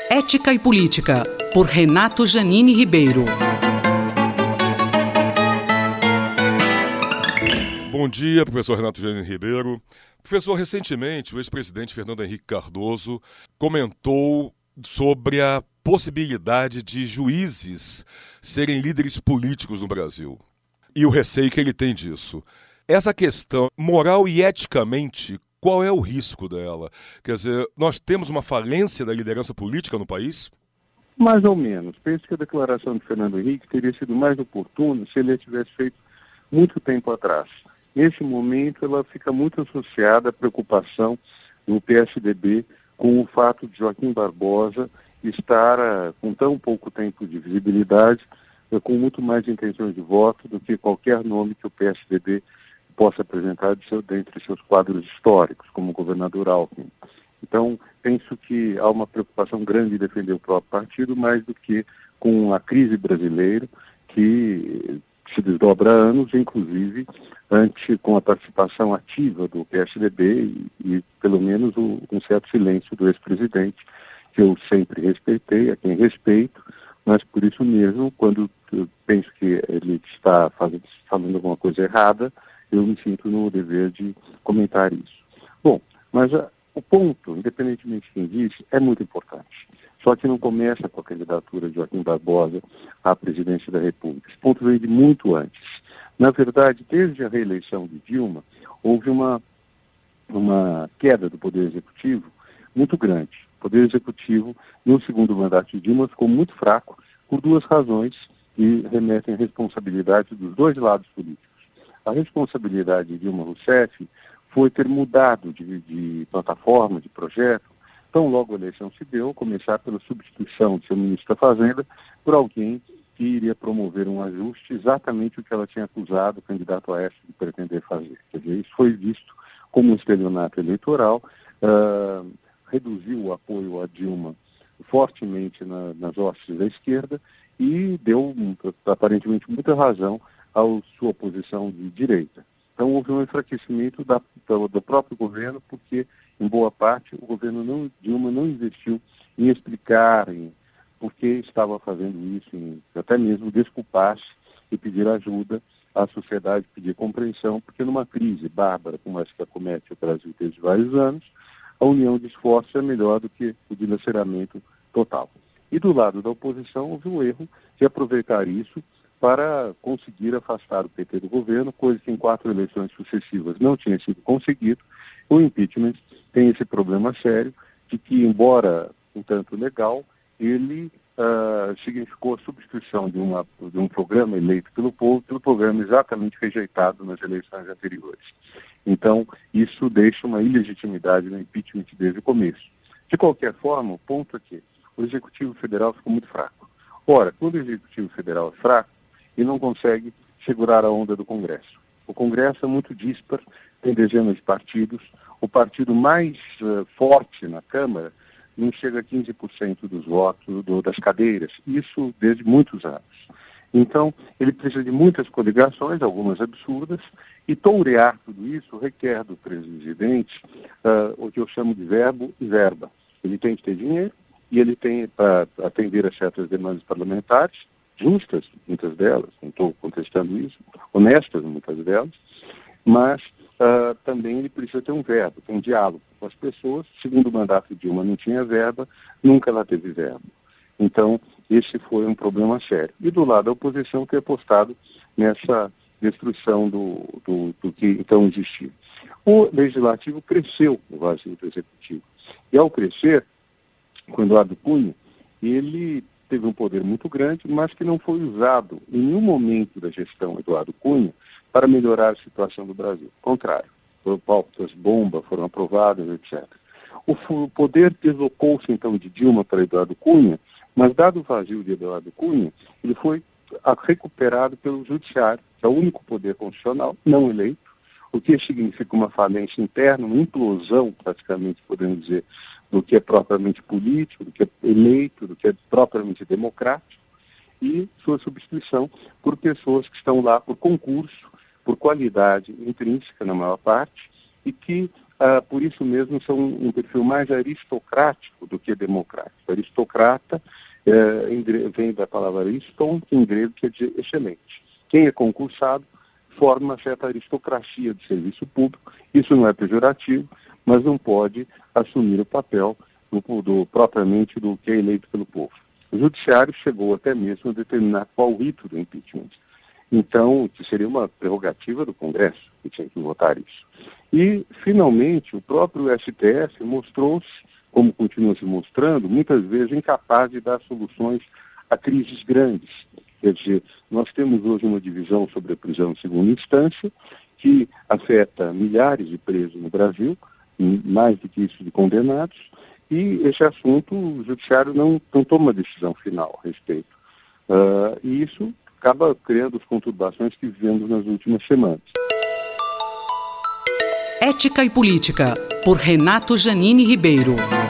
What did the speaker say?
Ética e Política, por Renato Janine Ribeiro. Bom dia, professor Renato Janine Ribeiro. Professor, recentemente o ex-presidente Fernando Henrique Cardoso comentou sobre a possibilidade de juízes serem líderes políticos no Brasil e o receio que ele tem disso. Essa questão, moral e eticamente, qual é o risco dela? Quer dizer, nós temos uma falência da liderança política no país? Mais ou menos. Penso que a declaração de Fernando Henrique teria sido mais oportuna se ele a tivesse feito muito tempo atrás. Nesse momento, ela fica muito associada à preocupação do PSDB com o fato de Joaquim Barbosa estar com tão pouco tempo de visibilidade, com muito mais intenções de voto do que qualquer nome que o PSDB possa apresentar dentre seus quadros históricos, como o governador Alckmin. Então, penso que há uma preocupação grande em defender o próprio partido, mais do que com a crise brasileira, que se desdobra há anos, inclusive com a participação ativa do PSDB e pelo menos um certo silêncio do ex-presidente, que eu sempre respeitei, a quem respeito, mas por isso mesmo, quando eu penso que ele está falando alguma coisa errada, eu me sinto no dever de comentar isso. Bom, mas o ponto, independentemente de quem disse, é muito importante. Só que não começa com a candidatura de Joaquim Barbosa à presidência da República. Esse ponto veio de muito antes. Na verdade, desde a reeleição de Dilma, houve uma queda do Poder Executivo muito grande. O Poder Executivo, no segundo mandato de Dilma, ficou muito fraco por duas razões que remetem à responsabilidade dos dois lados políticos. A responsabilidade de Dilma Rousseff foi ter mudado de plataforma, de projeto, tão logo a eleição se deu, começar pela substituição de seu ministro da Fazenda por alguém que iria promover um ajuste, exatamente o que ela tinha acusado o candidato Aécio de pretender fazer. Quer dizer, isso foi visto como um estelionato eleitoral, reduziu o apoio a Dilma fortemente nas hostes da esquerda e deu, aparentemente, muita razão à sua posição de direita. Então, houve um enfraquecimento do próprio governo, porque, em boa parte, o governo Dilma não investiu em explicar por que estava fazendo isso, em até mesmo desculpar-se e pedir ajuda à sociedade, pedir compreensão, porque numa crise bárbara como essa que acomete o Brasil desde vários anos, a união de esforços é melhor do que o dilaceramento total. E do lado da oposição, houve um erro de aproveitar isso para conseguir afastar o PT do governo, coisa que em 4 eleições sucessivas não tinha sido conseguido. O impeachment tem esse problema sério de que, embora um tanto legal, ele significou a substituição de um programa eleito pelo povo pelo programa exatamente rejeitado nas eleições anteriores. Então, isso deixa uma ilegitimidade no impeachment desde o começo. De qualquer forma, o ponto é que o Executivo Federal ficou muito fraco. Ora, quando o Executivo Federal é fraco, ele não consegue segurar a onda do Congresso. O Congresso é muito dispar, tem dezenas de partidos. O partido mais forte na Câmara não chega a 15% dos votos das cadeiras. Isso desde muitos anos. Então, ele precisa de muitas coligações, algumas absurdas, e tourear tudo isso requer do presidente o que eu chamo de verbo e verba. Ele tem que ter dinheiro e ele tem para atender a certas demandas parlamentares, justas, muitas delas, não estou contestando isso, honestas, muitas delas, mas também ele precisa ter um verbo, ter um diálogo com as pessoas. Segundo o mandato de Dilma não tinha verba, nunca ela teve verbo. Então, esse foi um problema sério. E do lado da oposição ter apostado nessa destruição do que então existia. O Legislativo cresceu no vazio do Executivo. E ao crescer, com Eduardo Cunha, ele teve um poder muito grande, mas que não foi usado em nenhum momento da gestão Eduardo Cunha para melhorar a situação do Brasil. Ao contrário, pautas bomba foram aprovadas, etc. O poder deslocou-se então de Dilma para Eduardo Cunha, mas dado o vazio de Eduardo Cunha, ele foi recuperado pelo Judiciário, que é o único poder constitucional não eleito, o que significa uma falência interna, uma implosão, praticamente, podemos dizer, do que é propriamente político, do que é eleito, do que é propriamente democrático, e sua substituição por pessoas que estão lá por concurso, por qualidade intrínseca na maior parte, e que, por isso mesmo, são um perfil mais aristocrático do que democrático. Aristocrata vem da palavra ariston, que em grego quer dizer excelente. Quem é concursado forma uma certa aristocracia de serviço público. Isso não é pejorativo, mas não pode assumir o papel propriamente do que é eleito pelo povo. O judiciário chegou até mesmo a determinar qual o rito do impeachment. Então, que seria uma prerrogativa do Congresso, que tinha que votar isso. E, finalmente, o próprio STF mostrou-se, como continua se mostrando, muitas vezes incapaz de dar soluções a crises grandes. Quer dizer, nós temos hoje uma divisão sobre a prisão em segunda instância, que afeta milhares de presos no Brasil, mais do que isso de condenados, e esse assunto o judiciário não toma decisão final a respeito. E isso acaba criando as conturbações que vivemos nas últimas semanas. Ética e Política, por Renato Janine Ribeiro.